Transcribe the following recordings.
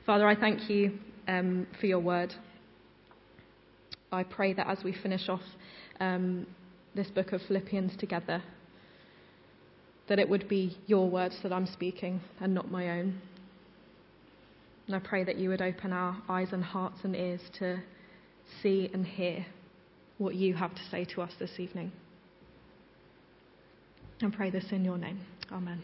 Father, I thank you for your word. I pray that as we finish off this book of Philippians together, that it would be your words that I'm speaking and not my own. And I pray that you would open our eyes and hearts and ears to see and hear what you have to say to us this evening. I pray this in your name. Amen.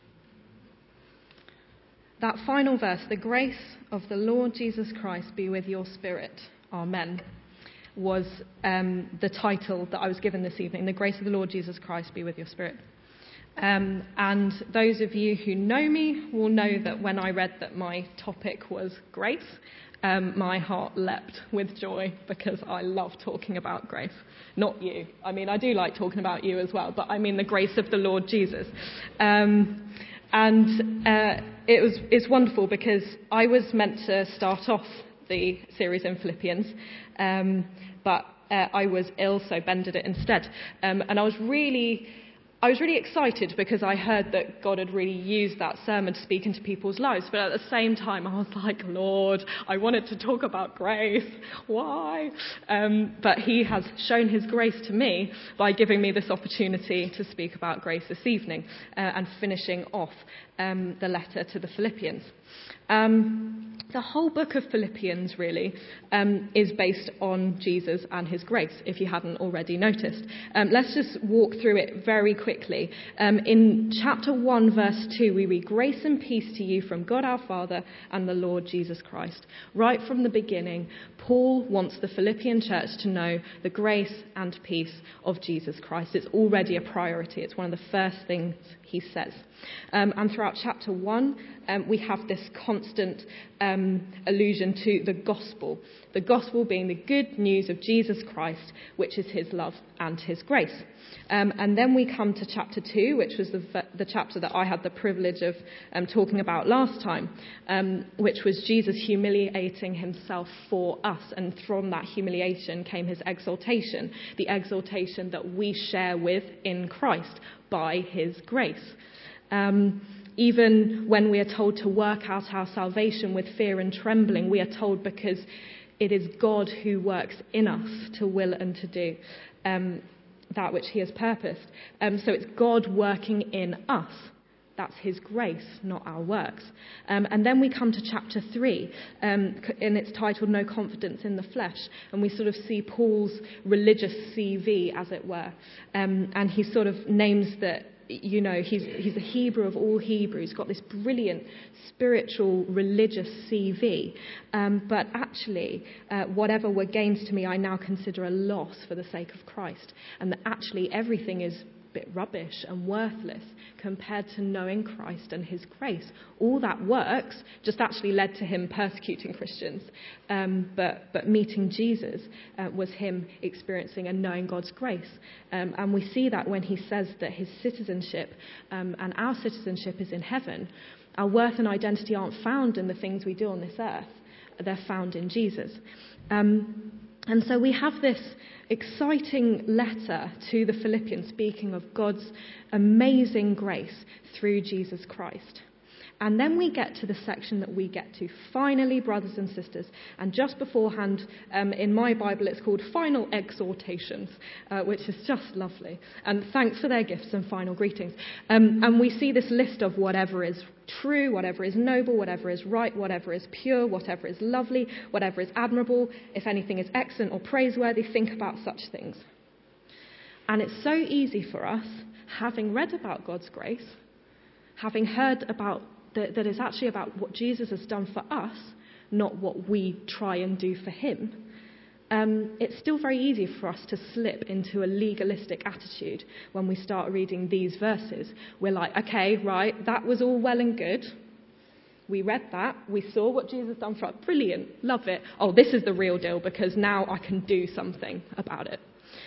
That final verse, the grace of the Lord Jesus Christ be with your spirit. Amen. Was the title that I was given this evening. The grace of the Lord Jesus Christ be with your spirit. And those of you who know me will know that when I read that my topic was grace, my heart leapt with joy because I love talking about grace. Not you. I mean, I do like talking about you as well, but I mean the grace of the Lord Jesus. It's wonderful because I was meant to start off the series in Philippians, but I was ill, so Ben did it instead. And I was really excited because I heard that God had really used that sermon to speak into people's lives. But at the same time, I was like, Lord, I wanted to talk about grace. Why? But he has shown his grace to me by giving me this opportunity to speak about grace this evening and finishing off the letter to the Philippians. The whole book of Philippians, really, is based on Jesus and his grace, if you hadn't already noticed. Let's just walk through it very quickly. In chapter 1, verse 2, we read, "Grace and peace to you from God our Father and the Lord Jesus Christ." Right from the beginning, Paul wants the Philippian church to know the grace and peace of Jesus Christ. It's already a priority. It's one of the first things he says. And throughout chapter 1, we have this constant allusion to the gospel being the good news of Jesus Christ, which is his love and his grace. And then we come to chapter 2, which was the chapter that I had the privilege of talking about last time, which was Jesus humiliating himself for us. And from that humiliation came his exaltation, the exaltation that we share with in Christ by his grace. Even when we are told to work out our salvation with fear and trembling, we are told because it is God who works in us to will and to do that which he has purposed. So it's God working in us. That's his grace, not our works. And then we come to chapter 3, and it's titled No Confidence in the Flesh. And we sort of see Paul's religious CV, as it were. And he sort of names that, you know, he's a Hebrew of all Hebrews, got this brilliant spiritual religious CV. But actually, whatever were gains to me, I now consider a loss for the sake of Christ. And that actually everything is a bit rubbish and worthless compared to knowing Christ and his grace. All that works just actually led to him persecuting Christians. But meeting Jesus was him experiencing and knowing God's grace. And we see that when he says that his citizenship and our citizenship is in heaven. Our worth and identity aren't found in the things we do on this earth. They're found in Jesus. And so we have this exciting letter to the Philippians speaking of God's amazing grace through Jesus Christ. And then we get to the section that we get to. Finally, brothers and sisters. And just beforehand, in my Bible, it's called Final Exhortations, which is just lovely. And thanks for their gifts and final greetings. And we see this list of whatever is true, whatever is noble, whatever is right, whatever is pure, whatever is lovely, whatever is admirable. If anything is excellent or praiseworthy, think about such things. And it's so easy for us, having read about God's grace, having heard about that it's actually about what Jesus has done for us, not what we try and do for him. It's still very easy for us to slip into a legalistic attitude when we start reading these verses. We're like, okay, right, that was all well and good. We read that. We saw what Jesus done for us. Brilliant. Love it. Oh, this is the real deal because now I can do something about it.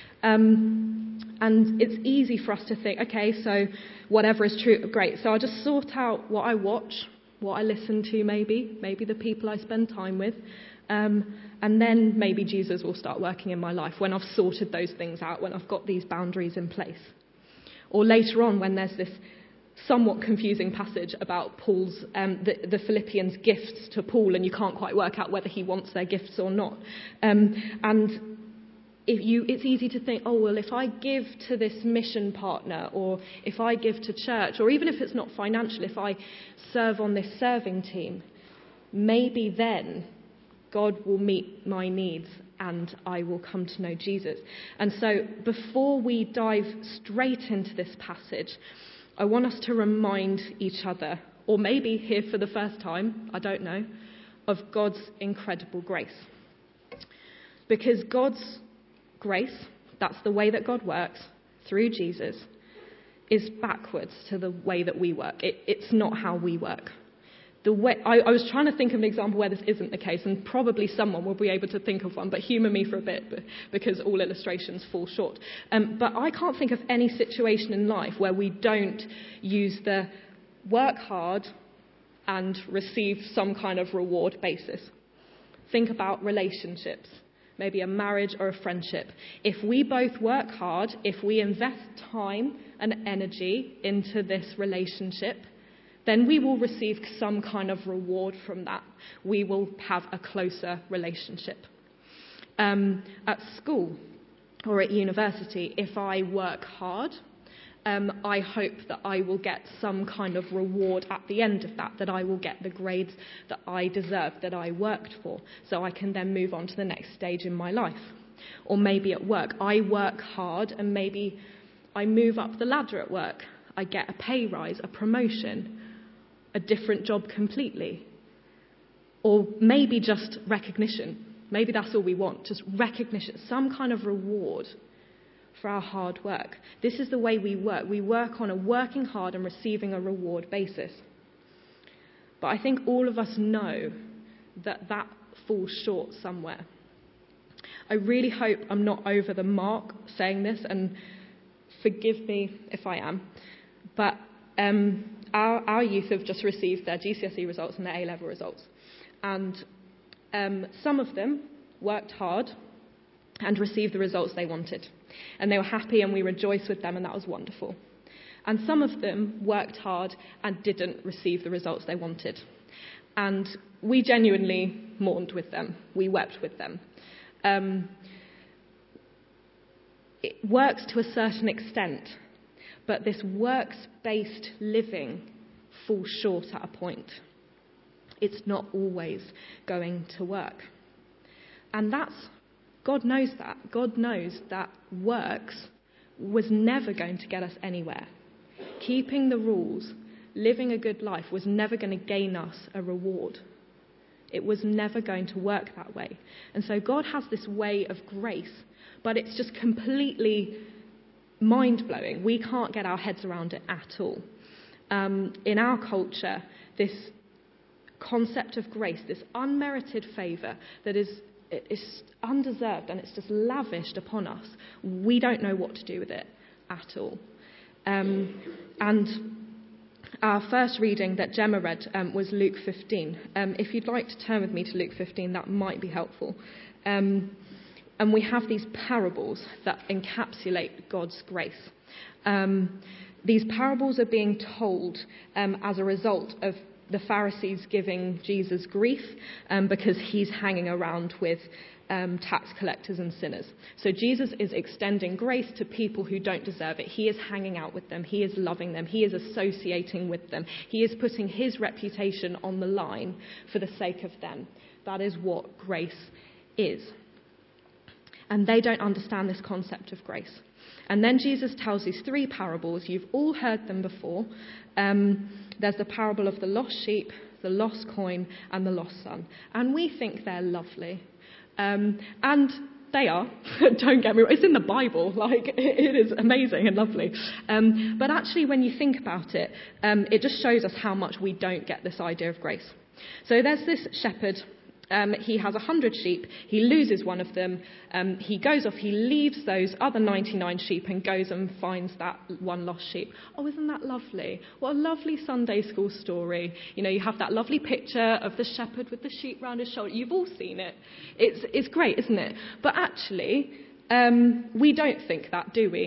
And it's easy for us to think, okay, so whatever is true, great. So I'll just sort out what I watch, what I listen to maybe the people I spend time with. And then maybe Jesus will start working in my life when I've sorted those things out, when I've got these boundaries in place. Or later on when there's this somewhat confusing passage about Paul's, the Philippians' gifts to Paul, and you can't quite work out whether he wants their gifts or not. And it's easy to think, oh, well, if I give to this mission partner, or if I give to church, or even if it's not financial, if I serve on this serving team, maybe then God will meet my needs and I will come to know Jesus. And so before we dive straight into this passage, I want us to remind each other, or maybe here for the first time, I don't know, of God's incredible grace. Because God's grace, that's the way that God works through Jesus, is backwards to the way that we work. It's not how we work. I was trying to think of an example where this isn't the case, and probably someone will be able to think of one, but humour me for a bit, because all illustrations fall short. But I can't think of any situation in life where we don't use the work hard and receive some kind of reward basis. Think about relationships, maybe a marriage or a friendship. If we both work hard, if we invest time and energy into this relationship, then we will receive some kind of reward from that. We will have a closer relationship. At school or at university, if I work hard, I hope that I will get some kind of reward at the end of that I will get the grades that I deserve, that I worked for, so I can then move on to the next stage in my life. Or maybe at work, I work hard and maybe I move up the ladder at work. I get a pay rise, a promotion, a different job completely. Or maybe just recognition. Maybe that's all we want, just recognition, some kind of reward for our hard work. This is the way we work. We work on a working hard and receiving a reward basis. But I think all of us know that falls short somewhere. I really hope I'm not over the mark saying this, and forgive me if I am, but our youth have just received their GCSE results and their A-level results. And some of them worked hard and received the results they wanted. And they were happy, and we rejoiced with them, and that was wonderful. And some of them worked hard and didn't receive the results they wanted. And we genuinely mourned with them. We wept with them. It works to a certain extent, but this works-based living falls short at a point. It's not always going to work. And God knows that. God knows that works was never going to get us anywhere. Keeping the rules, living a good life was never going to gain us a reward. It was never going to work that way. And so God has this way of grace, but it's just completely mind-blowing. We can't get our heads around it at all. In our culture, this concept of grace, this unmerited favour that is undeserved and it's just lavished upon us, we don't know what to do with it at all. And our first reading that Gemma read was Luke 15. If you'd like to turn with me to Luke 15, that might be helpful. And we have these parables that encapsulate God's grace. These parables are being told as a result of the Pharisees giving Jesus grief because he's hanging around with tax collectors and sinners. So Jesus is extending grace to people who don't deserve it. He is hanging out with them. He is loving them. He is associating with them. He is putting his reputation on the line for the sake of them. That is what grace is. And they don't understand this concept of grace. And then Jesus tells these three parables. You've all heard them before. There's the parable of the lost sheep, the lost coin, and the lost son. And we think they're lovely. And they are. Don't get me wrong. It's in the Bible. It is amazing and lovely. But actually, when you think about it, it just shows us how much we don't get this idea of grace. So there's this shepherd. He has 100 sheep. He loses one of them. He goes off. He leaves those other 99 sheep and goes and finds that one lost sheep. Oh, isn't that lovely? What a lovely Sunday school story. You have that lovely picture of the shepherd with the sheep round his shoulder. You've all seen it. It's great, isn't it? But actually, we don't think that, do we?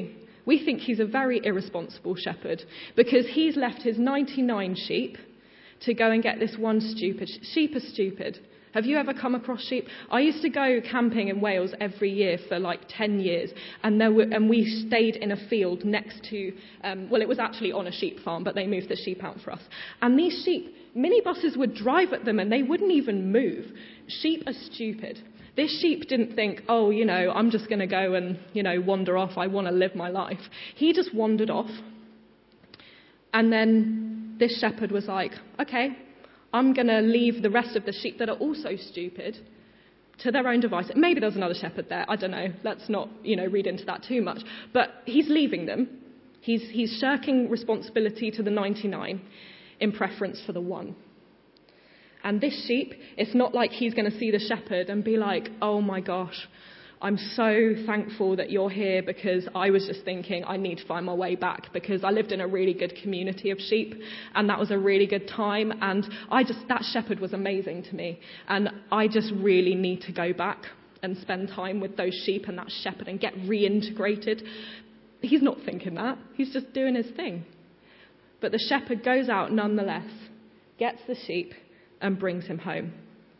We think he's a very irresponsible shepherd because he's left his 99 sheep to go and get this one stupid. Sheep are stupid. Have you ever come across sheep? I used to go camping in Wales every year for like 10 years, and we stayed in a field next to, it was actually on a sheep farm, but they moved the sheep out for us. And these sheep, minibuses would drive at them and they wouldn't even move. Sheep are stupid. This sheep didn't think, I'm just going to go and, wander off. I want to live my life. He just wandered off. And then this shepherd was like, okay, I'm going to leave the rest of the sheep that are also stupid to their own device. Maybe there's another shepherd there. I don't know. Let's not, read into that too much. But he's leaving them. He's shirking responsibility to the 99 in preference for the one. And this sheep, it's not like he's going to see the shepherd and be like, oh my gosh, I'm so thankful that you're here because I was just thinking I need to find my way back because I lived in a really good community of sheep and that was a really good time and that shepherd was amazing to me and I just really need to go back and spend time with those sheep and that shepherd and get reintegrated. He's not thinking that. He's just doing his thing. But the shepherd goes out nonetheless, gets the sheep and brings him home.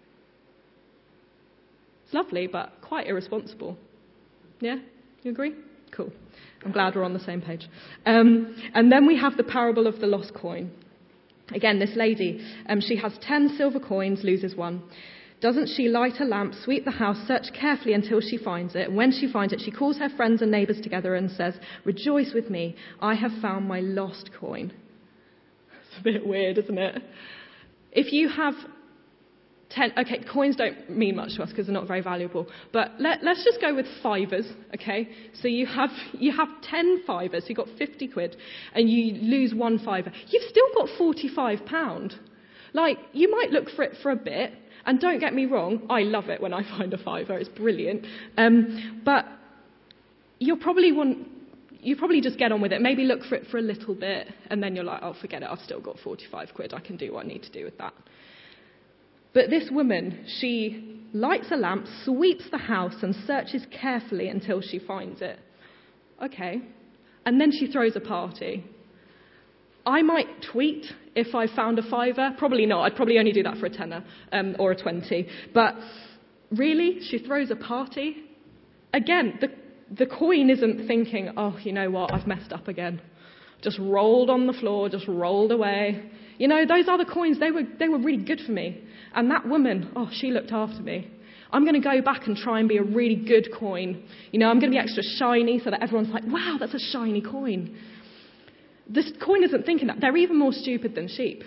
It's lovely, but quite irresponsible. Yeah? You agree? Cool. I'm glad we're on the same page. And then we have the parable of the lost coin. Again, this lady, she has 10 silver coins, loses one. Doesn't she light a lamp, sweep the house, search carefully until she finds it? And when she finds it, she calls her friends and neighbours together and says, rejoice with me, I have found my lost coin. It's a bit weird, isn't it? If you have 10, okay, coins don't mean much to us because they're not very valuable, but let's just go with fivers, okay? So you have 10 fivers, so you've got 50 quid, and you lose one fiver. You've still got £45. Like, you might look for it for a bit, and don't get me wrong, I love it when I find a fiver, it's brilliant, but you probably just get on with it. Maybe look for it for a little bit, and then you're like, oh, forget it, I've still got 45 quid. I can do what I need to do with that. But this woman, she lights a lamp, sweeps the house, and searches carefully until she finds it. Okay. And then she throws a party. I might tweet if I found a fiver. Probably not. I'd probably only do that for a tenner or a 20. But really, she throws a party. Again, the coin isn't thinking, oh, you know what, I've messed up again. Just rolled on the floor, just rolled away. Those other coins, they were really good for me. And that woman, oh, she looked after me. I'm going to go back and try and be a really good coin. I'm going to be extra shiny so that everyone's like, wow, that's a shiny coin. This coin isn't thinking that. They're even more stupid than sheep.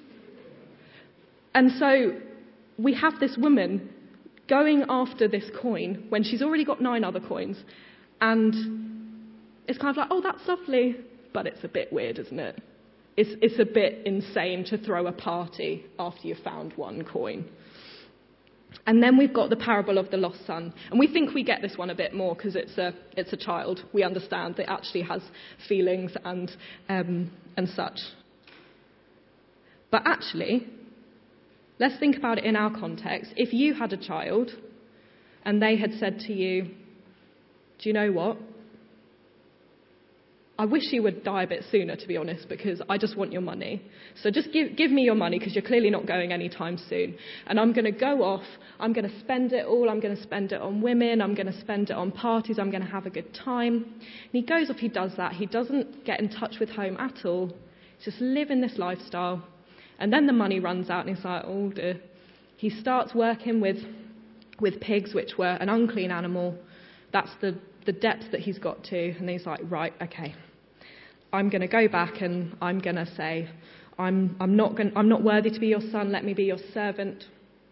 And so we have this woman going after this coin when she's already got 9 other coins. And it's kind of like, oh, that's lovely. But it's a bit weird, isn't it? It's a bit insane to throw a party after you've found one coin. And then we've got the parable of the lost son. And we think we get this one a bit more because it's a child. We understand that it actually has feelings and such. But actually, let's think about it in our context. If you had a child and they had said to you, do you know what? I wish you would die a bit sooner, to be honest, because I just want your money. So just give me your money because you're clearly not going anytime soon. And I'm going to go off. I'm going to spend it all. I'm going to spend it on women. I'm going to spend it on parties. I'm going to have a good time. And he goes off, he does that. He doesn't get in touch with home at all. He's just living this lifestyle. And then the money runs out and he's like, oh dear. He starts working with pigs, which were an unclean animal. That's the depth that he's got to. And he's like, right, okay. I'm going to go back and I'm going to say, I'm not worthy to be your son. Let me be your servant.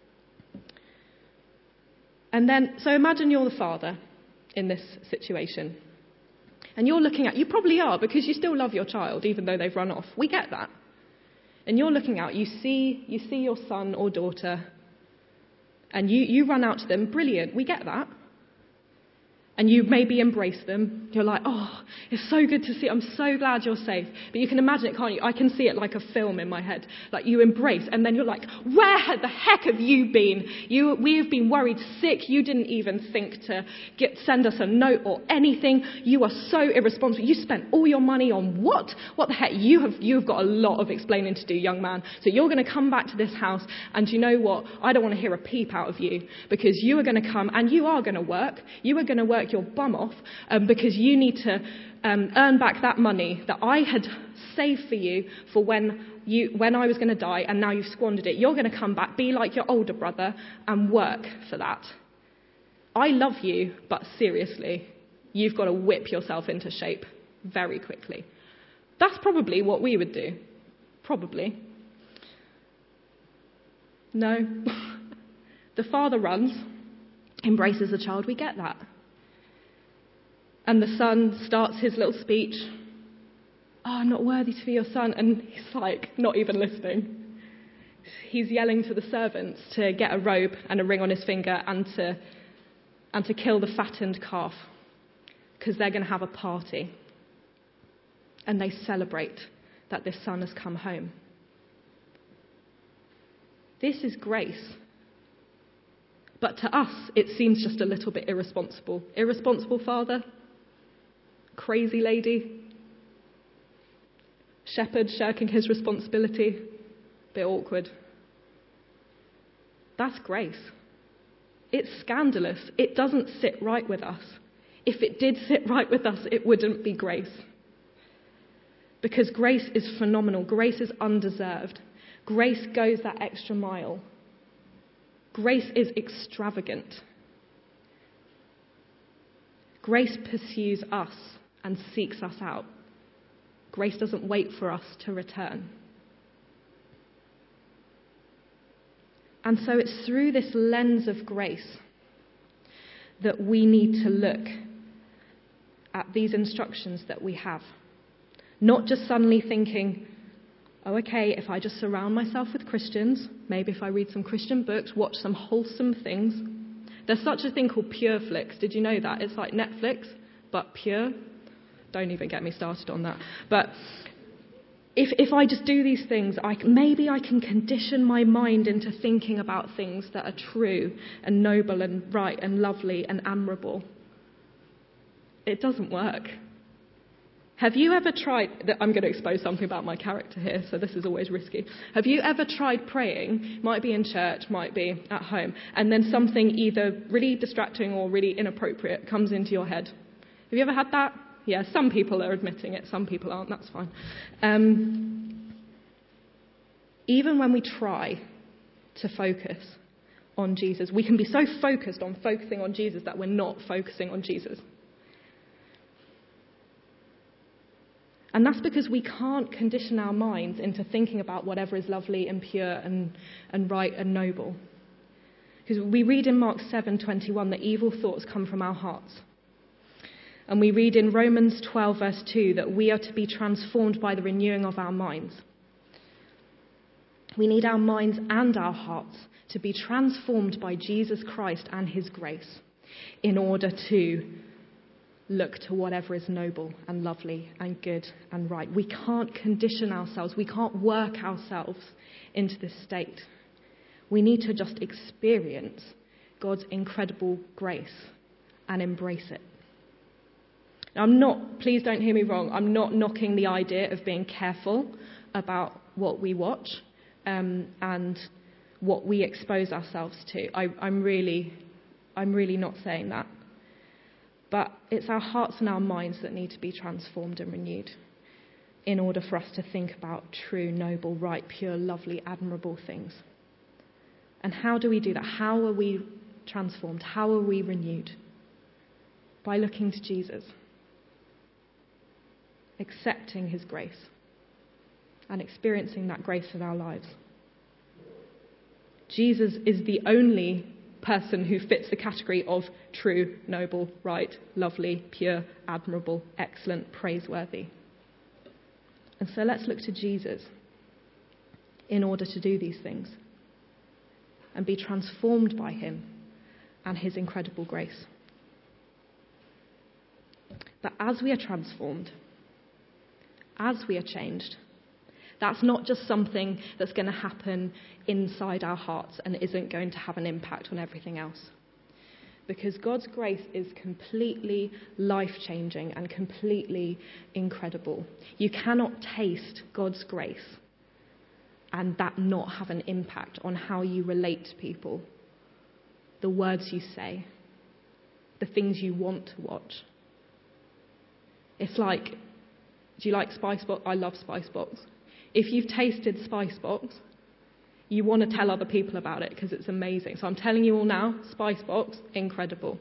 And then, so imagine you're the father in this situation. And you're looking at, you probably are because you still love your child, even though they've run off. We get that. And you're looking out, you see your son or daughter, and you run out to them. Brilliant, we get that. And you maybe embrace them. You're like, oh, it's so good to see. I'm so glad you're safe. But you can imagine it, can't you? I can see it like a film in my head. Like you embrace, and then you're like, where the heck have you been? We have been worried sick. You didn't even think to send us a note or anything. You are so irresponsible. You spent all your money on what? What the heck? You've got a lot of explaining to do, young man. So you're going to come back to this house, and you know what? I don't want to hear a peep out of you, because you are going to come and you are going to work. You are going to work your bum off because you need to earn back that money that I had saved for you for when I was going to die, and now you've squandered it. You're going to come back, be like your older brother, and work for that. I love you, but seriously, you've got to whip yourself into shape very quickly. That's probably what we would do. Probably. No. The father runs, embraces the child. We get that. And the son starts his little speech. Oh, I'm not worthy to be your son. And he's like, not even listening. He's yelling to the servants to get a robe and a ring on his finger and to kill the fattened calf, because they're going to have a party. And they celebrate that this son has come home. This is grace. But to us, it seems just a little bit irresponsible. Irresponsible father? Crazy lady? Shepherd shirking his responsibility? Bit awkward. That's grace. It's scandalous. It doesn't sit right with us. If it did sit right with us, it wouldn't be grace. Because grace is phenomenal. Grace is undeserved. Grace goes that extra mile. Grace is extravagant. Grace pursues us and seeks us out. Grace doesn't wait for us to return. And so it's through this lens of grace that we need to look at these instructions that we have. Not just suddenly thinking, oh, okay, if I just surround myself with Christians, maybe if I read some Christian books, watch some wholesome things. There's such a thing called Pure Flix. Did you know that? It's like Netflix, but pure. Don't even get me started on that. But if I just do these things, maybe I can condition my mind into thinking about things that are true and noble and right and lovely and admirable. It doesn't work. Have you ever tried, I'm going to expose something about my character here, so this is always risky. Have you ever tried praying, might be in church, might be at home, and then something either really distracting or really inappropriate comes into your head? Have you ever had that? Yeah, some people are admitting it, some people aren't, that's fine. Even when we try to focus on Jesus, we can be so focused on focusing on Jesus that we're not focusing on Jesus. And that's because we can't condition our minds into thinking about whatever is lovely and pure and right and noble. Because we read in Mark 7:21 that evil thoughts come from our hearts. And we read in Romans 12 verse 2 that we are to be transformed by the renewing of our minds. We need our minds and our hearts to be transformed by Jesus Christ and his grace in order to look to whatever is noble and lovely and good and right. We can't condition ourselves. We can't work ourselves into this state. We need to just experience God's incredible grace and embrace it. Now, please don't hear me wrong, I'm not knocking the idea of being careful about what we watch and what we expose ourselves to. I'm really not saying that. But it's our hearts and our minds that need to be transformed and renewed in order for us to think about true, noble, right, pure, lovely, admirable things. And how do we do that? How are we transformed? How are we renewed? By looking to Jesus, accepting his grace, and experiencing that grace in our lives. Jesus is the only person who fits the category of true, noble, right, lovely, pure, admirable, excellent, praiseworthy. And so let's look to Jesus in order to do these things and be transformed by him and his incredible grace. But as we are transformed, as we are changed, that's not just something that's going to happen inside our hearts and isn't going to have an impact on everything else. Because God's grace is completely life-changing and completely incredible. You cannot taste God's grace and that not have an impact on how you relate to people, the words you say, the things you want to watch. It's like, do you like Spice Box? I love Spice Box. If you've tasted Spice Box, you want to tell other people about it because it's amazing. So I'm telling you all now, Spice Box, incredible.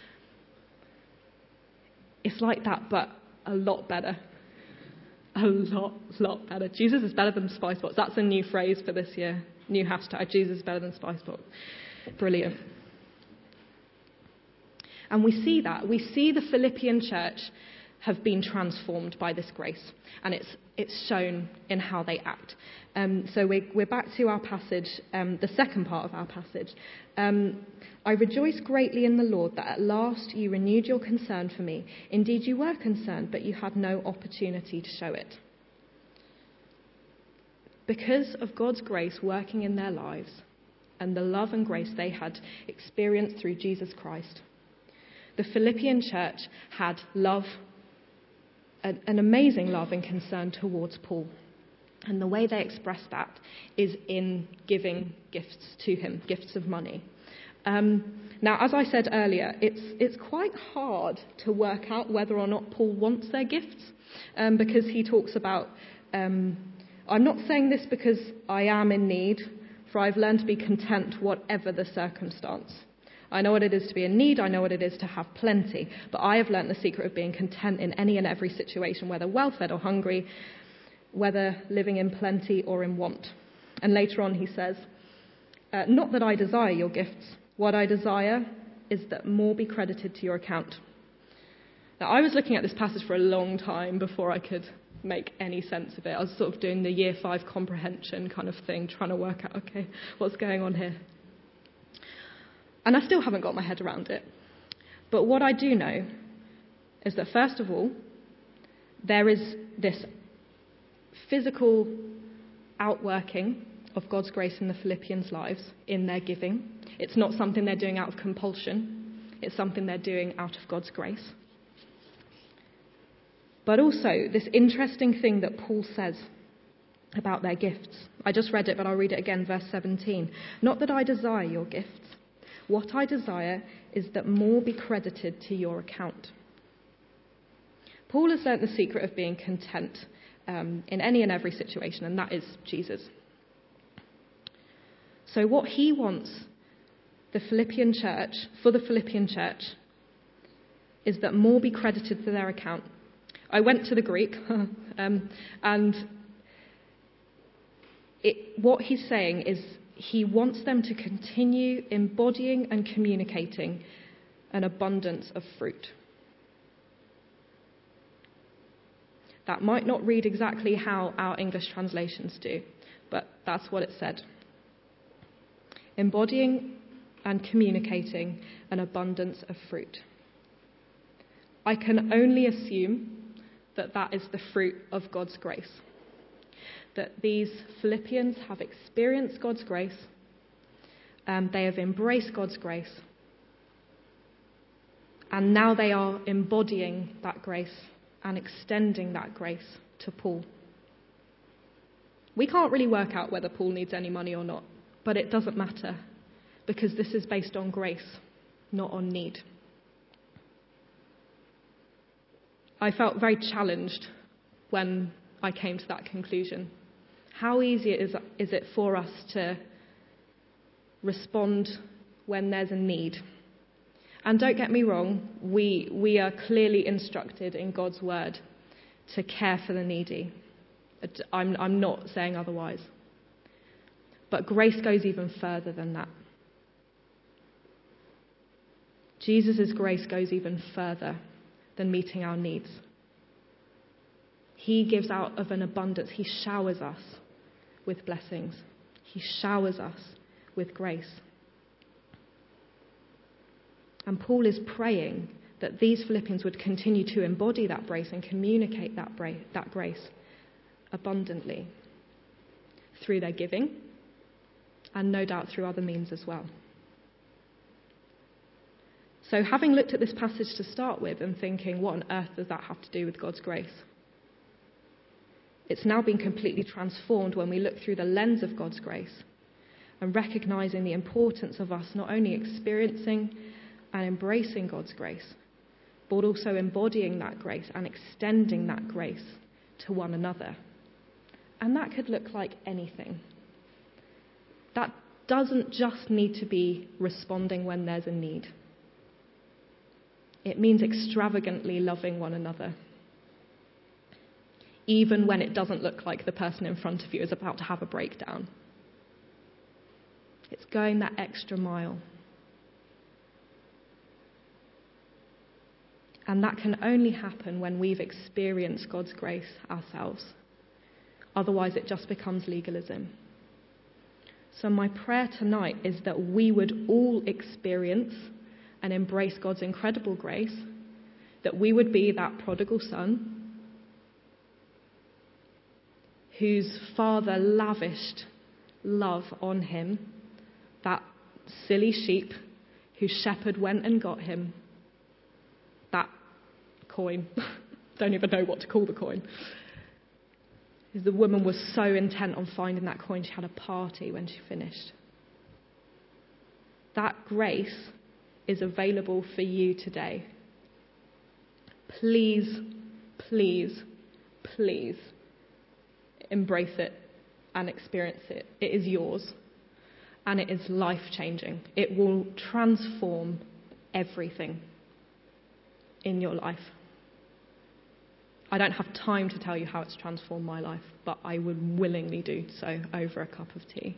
It's like that, but a lot better. A lot better. Jesus is better than Spice Box. That's a new phrase for this year. New hashtag, Jesus is better than Spice Box. Brilliant. And we see that. We see the Philippian church have been transformed by this grace. And it's shown in how they act. So we're back to our passage, the second part of our passage. I rejoice greatly in the Lord that at last you renewed your concern for me. Indeed, you were concerned, but you had no opportunity to show it. Because of God's grace working in their lives and the love and grace they had experienced through Jesus Christ, the Philippian church had love, an amazing love and concern towards Paul. And the way they express that is in giving gifts to him, gifts of money. Now, as I said earlier, it's quite hard to work out whether or not Paul wants their gifts, because he talks about, I'm not saying this because I am in need, for I've learned to be content whatever the circumstance. I know what it is to be in need, I know what it is to have plenty, but I have learnt the secret of being content in any and every situation, whether well-fed or hungry, whether living in plenty or in want. And later on he says, not that I desire your gifts, what I desire is that more be credited to your account. Now, I was looking at this passage for a long time before I could make any sense of it. I was sort of doing the year 5 comprehension kind of thing, trying to work out, okay, what's going on here? And I still haven't got my head around it. But what I do know is that, first of all, there is this physical outworking of God's grace in the Philippians' lives in their giving. It's not something they're doing out of compulsion. It's something they're doing out of God's grace. But also, this interesting thing that Paul says about their gifts. I just read it, but I'll read it again, verse 17. Not that I desire your gifts. What I desire is that more be credited to your account. Paul has learnt the secret of being content in any and every situation, and that is Jesus. So what he wants for the Philippian church, is that more be credited to their account. I went to the Greek, and what he's saying is he wants them to continue embodying and communicating an abundance of fruit. That might not read exactly how our English translations do, but that's what it said. Embodying and communicating an abundance of fruit. I can only assume that that is the fruit of God's grace. That these Philippians have experienced God's grace, they have embraced God's grace, and now they are embodying that grace and extending that grace to Paul. We can't really work out whether Paul needs any money or not, but it doesn't matter, because this is based on grace, not on need. I felt very challenged when I came to that conclusion. How easy is it for us to respond when there's a need? And don't get me wrong, we are clearly instructed in God's word to care for the needy. I'm not saying otherwise. But grace goes even further than that. Jesus' grace goes even further than meeting our needs. He gives out of an abundance. He showers us with blessings. He showers us with grace. And Paul is praying that these Philippians would continue to embody that grace and communicate that grace abundantly through their giving and no doubt through other means as well. So having looked at this passage to start with and thinking, what on earth does that have to do with God's grace? It's now been completely transformed when we look through the lens of God's grace and recognizing the importance of us not only experiencing and embracing God's grace, but also embodying that grace and extending that grace to one another. And that could look like anything. That doesn't just need to be responding when there's a need. It means extravagantly loving one another, even when it doesn't look like the person in front of you is about to have a breakdown. It's going that extra mile. And that can only happen when we've experienced God's grace ourselves. Otherwise, it just becomes legalism. So my prayer tonight is that we would all experience and embrace God's incredible grace, that we would be that prodigal son whose father lavished love on him, that silly sheep whose shepherd went and got him, that coin, don't even know what to call the coin. The woman was so intent on finding that coin, she had a party when she finished. That grace is available for you today. Please, please, please embrace it and experience it. It is yours and it is life-changing. It will transform everything in your life. I don't have time to tell you how it's transformed my life, but I would willingly do so over a cup of tea.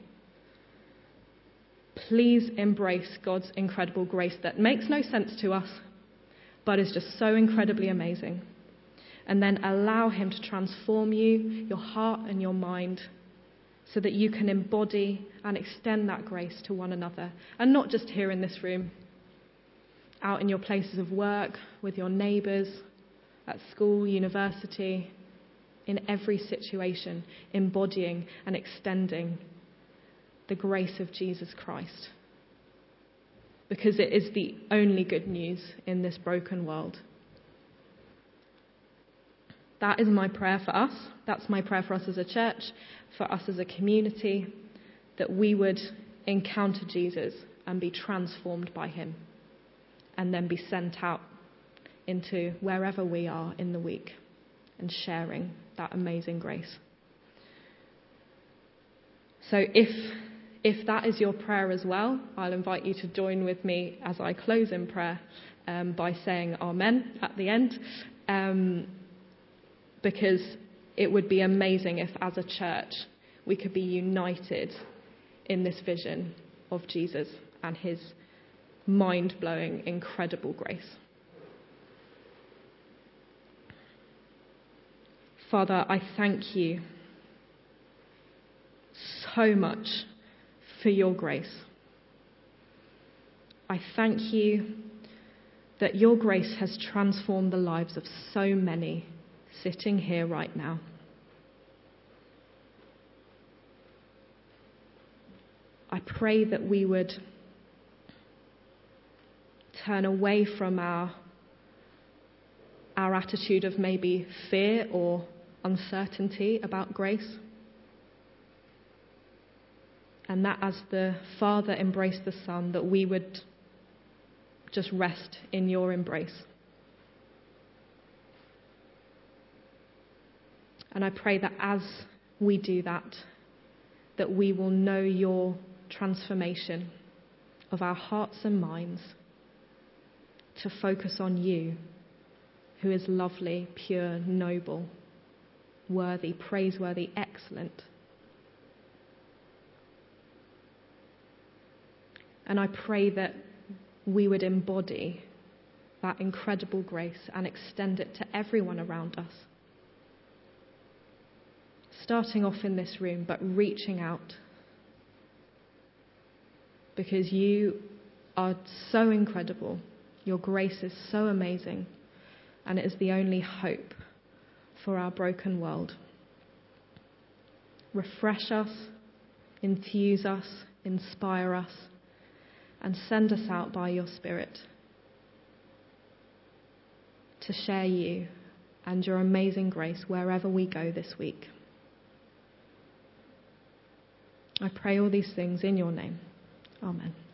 Please embrace God's incredible grace that makes no sense to us, but is just so incredibly amazing. And then allow him to transform you, your heart and your mind, so that you can embody and extend that grace to one another. And not just here in this room, out in your places of work, with your neighbours, at school, university, in every situation, embodying and extending the grace of Jesus Christ. Because it is the only good news in this broken world. That is my prayer for us. That's my prayer for us as a church, for us as a community, that we would encounter Jesus and be transformed by him, and then be sent out into wherever we are in the week and sharing that amazing grace. So if that is your prayer as well, I'll invite you to join with me as I close in prayer by saying Amen at the end, because it would be amazing if as a church we could be united in this vision of Jesus and his mind-blowing, incredible grace. Father, I thank you so much for your grace. I thank you that your grace has transformed the lives of so many sitting here right now. I pray that we would turn away from our attitude of maybe fear or uncertainty about grace. And that as the Father embraced the Son, that we would just rest in your embrace. And I pray that as we do that, that we will know your transformation of our hearts and minds to focus on you, who is lovely, pure, noble, worthy, praiseworthy, excellent. And I pray that we would embody that incredible grace and extend it to everyone around us. Starting off in this room, but reaching out. Because you are so incredible Your grace is so amazing, and it is the only hope for our broken world. Refresh us, infuse us, inspire us, and send us out by your Spirit to share you and your amazing grace wherever we go this week. I pray all these things in your name. Amen.